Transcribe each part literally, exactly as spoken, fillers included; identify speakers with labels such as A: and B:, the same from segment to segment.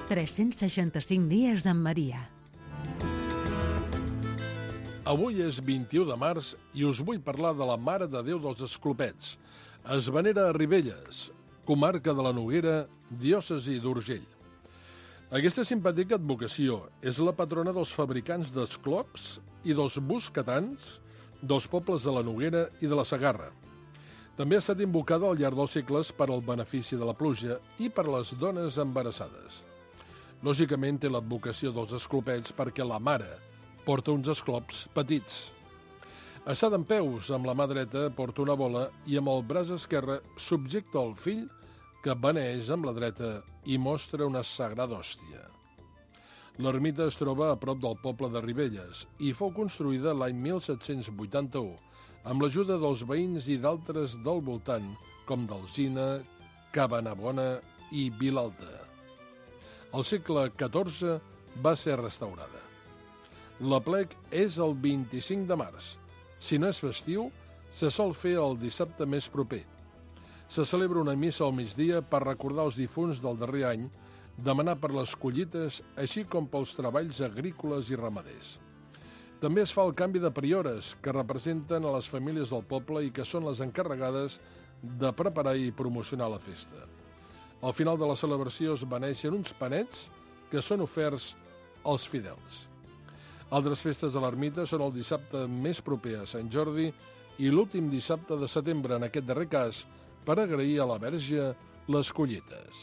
A: tres-cents seixanta-cinc dies amb Maria.
B: Avui és vint-i-u de març i us vull parlar de la Mare de Déu dels Esclopets. Es venera a Ribelles, comarca de la Noguera, diòcesi d'Urgell. Aquesta simpàtica advocació és la patrona dels fabricants d'esclops i dels boscatans dels pobles de la Noguera i de la Segarra. També ha estat invocada al llarg dels segles per al benefici de la pluja i per les dones embarassades. Lògicament té l'advocació dels esclopets perquè la mare porta uns esclops petits. Està dempeus, amb la mà dreta porta una bola i amb el braç esquerre subjecta el fill que beneeix amb la dreta i mostra una sagrada hòstia. L'ermita es troba a prop del poble de Ribelles i fou construïda l'any mil set-cents vuitanta-u amb l'ajuda dels veïns i d'altres del voltant, com d'Alzina, Cabanabona i Vilalta. Al segle catorze va ser restaurada. L'aplec és el vint-i-cinc de març. Si no és festiu, se sol fer el dissabte més proper. Se celebra una missa al migdia per recordar els difunts del darrer any, demanar per les collites, així com pels treballs agrícoles i ramaders. També es fa el canvi de priores, que representen a les famílies del poble i que són les encarregades de preparar i promocionar la festa. Al final de la celebració es beneixen uns panets que són oferts als fidels. Altres festes de l'ermita són el dissabte més proper a Sant Jordi i l'últim dissabte de setembre, en aquest darrer cas, per agrair a la Verge les collites.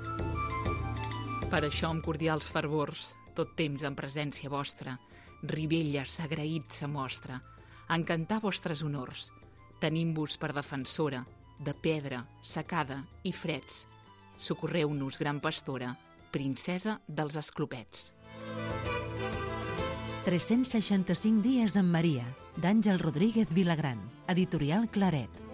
C: Per això, amb cordials fervors, tot temps en presència vostra, Ribelles agraït se mostra, en cantar vostres honors, tenim-vos per defensora, de pedra, secada i freds. Socorreu-nos, gran pastora, princesa dels esclopets.
A: tres-cents seixanta-cinc dies amb Maria, d'Àngel Rodríguez Vilagran, editorial Claret.